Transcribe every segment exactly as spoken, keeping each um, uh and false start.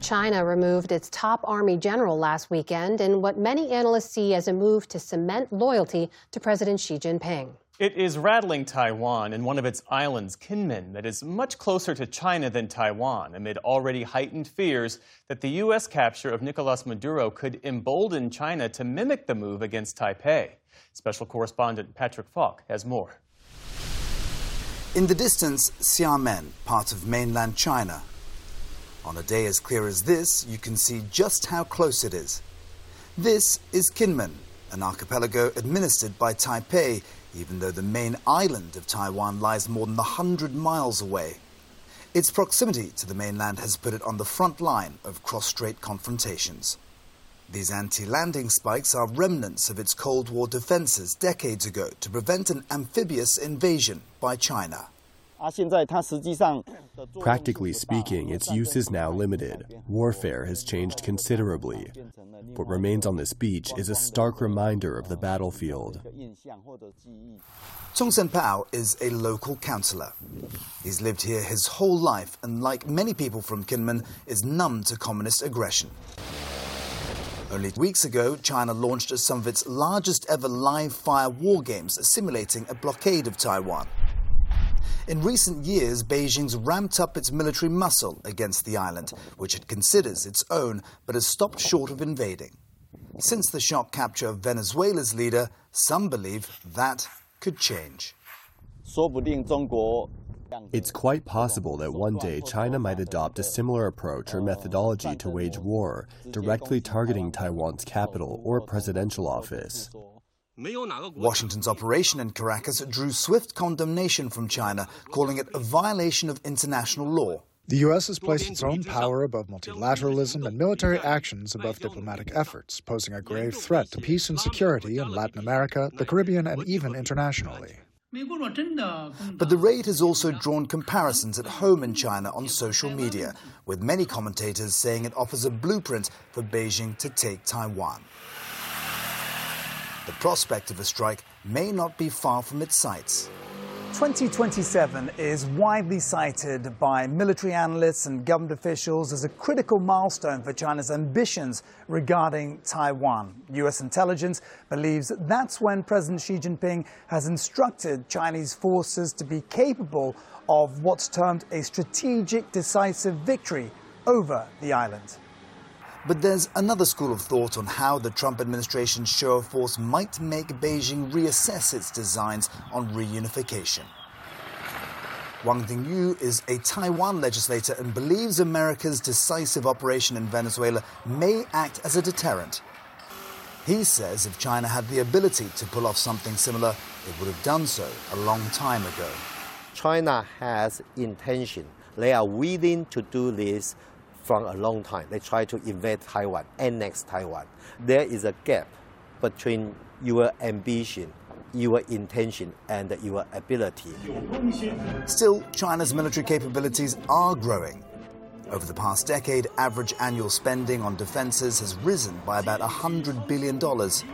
China removed its top army general last weekend in what many analysts see as a move to cement loyalty to President Xi Jinping. It is rattling Taiwan and one of its islands, Kinmen, that is much closer to China than Taiwan, amid already heightened fears that the U S capture of Nicolas Maduro could embolden China to mimic the move against Taipei. Special correspondent Patrick Falk has more. In the distance, Xiamen, part of mainland China. On a day as clear as this, you can see just how close it is. This is Kinmen, an archipelago administered by Taipei, even though the main island of Taiwan lies more than one hundred miles away. Its proximity to the mainland has put it on the front line of cross-strait confrontations. These anti-landing spikes are remnants of its Cold War defenses decades ago to prevent an amphibious invasion by China. Practically speaking, its use is now limited. Warfare has changed considerably. What remains on this beach is a stark reminder of the battlefield. Tong Sen-pao is a local councillor. He's lived here his whole life and, like many people from Kinmen, is numb to communist aggression. Only weeks ago, China launched some of its largest ever live-fire war games, simulating a blockade of Taiwan. In recent years, Beijing's ramped up its military muscle against the island, which it considers its own, but has stopped short of invading. Since the shock capture of Venezuela's leader, some believe that could change. It's quite possible that one day China might adopt a similar approach or methodology to wage war, directly targeting Taiwan's capital or presidential office. Washington's operation in Caracas drew swift condemnation from China, calling it a violation of international law. The U S has placed its own power above multilateralism and military actions above diplomatic efforts, posing a grave threat to peace and security in Latin America, the Caribbean, and even internationally. But the raid has also drawn comparisons at home in China on social media, with many commentators saying it offers a blueprint for Beijing to take Taiwan. The prospect of a strike may not be far from its sights. twenty twenty-seven is widely cited by military analysts and government officials as a critical milestone for China's ambitions regarding Taiwan. U S intelligence believes that's when President Xi Jinping has instructed Chinese forces to be capable of what's termed a strategic decisive victory over the island. But there's another school of thought on how the Trump administration's show of force might make Beijing reassess its designs on reunification. Wang Dingyu is a Taiwan legislator and believes America's decisive operation in Venezuela may act as a deterrent. He says if China had the ability to pull off something similar, it would have done so a long time ago. China has intention. They are willing to do this from a long time. They try to invade Taiwan, annex Taiwan. There is a gap between your ambition, your intention, and your ability. Still, China's military capabilities are growing. Over the past decade, average annual spending on defenses has risen by about one hundred billion dollars.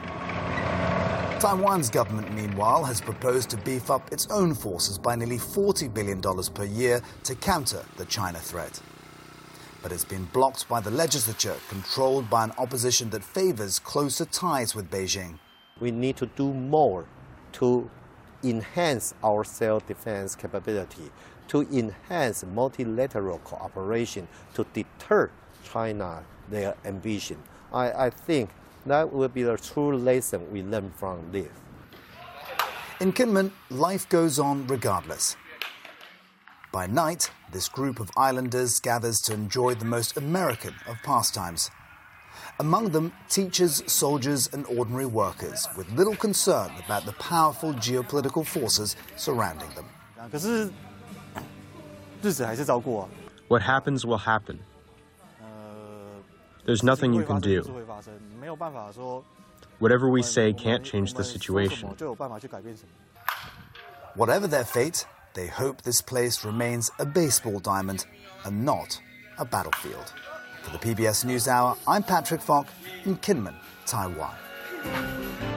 Taiwan's government, meanwhile, has proposed to beef up its own forces by nearly forty billion dollars per year to counter the China threat. But it's been blocked by the legislature, controlled by an opposition that favors closer ties with Beijing. We need to do more to enhance our self-defense capability, to enhance multilateral cooperation, to deter China, their ambition. I, I think that will be the true lesson we learn from this. In Kinmen, life goes on regardless. By night, this group of islanders gathers to enjoy the most American of pastimes. Among them, teachers, soldiers, and ordinary workers, with little concern about the powerful geopolitical forces surrounding them. What happens will happen. There's nothing you can do. Whatever we say can't change the situation. Whatever their fate, they hope this place remains a baseball diamond and not a battlefield. For the P B S NewsHour, I'm Patrick Falk in Kinmen, Taiwan.